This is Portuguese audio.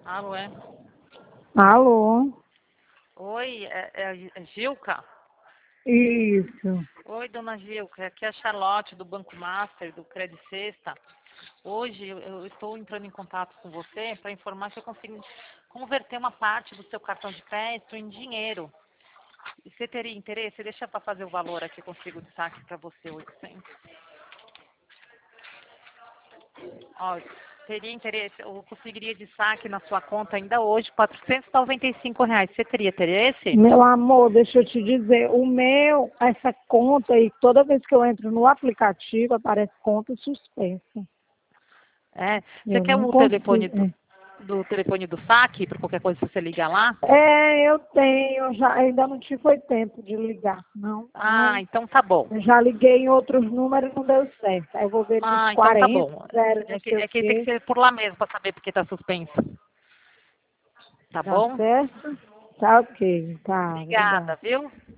Alô, é? Alô? Oi, é Gilca? Isso. Oi, dona Gilca, aqui é a Charlotte do Banco Master, do Credit Sexta. Hoje eu estou entrando em contato com você para informar que eu consigo converter uma parte do seu cartão de crédito em dinheiro. E você teria interesse? Deixa para fazer o valor aqui, eu consigo de saque para você, 800. Ó, teria interesse, eu conseguiria de saque na sua conta ainda hoje, R$ 495. Você teria interesse? Meu amor, deixa eu te dizer, essa conta aí, toda vez que eu entro no aplicativo, aparece conta suspensa. É. Você Eu quer não o telefone consigo. do saque, para qualquer coisa você ligar lá? Eu tenho, ainda não tive foi tempo de ligar, não. Ah, então tá bom. Eu já liguei em outros números e não deu certo. Aí eu vou ver nos Ah, então tá 40, bom. 0, não É que, sei o é que tem que quê. ser por lá mesmo para saber porque tá suspenso. Tá Tá bom? certo? Tá ok, tá, Obrigada, obrigada. viu?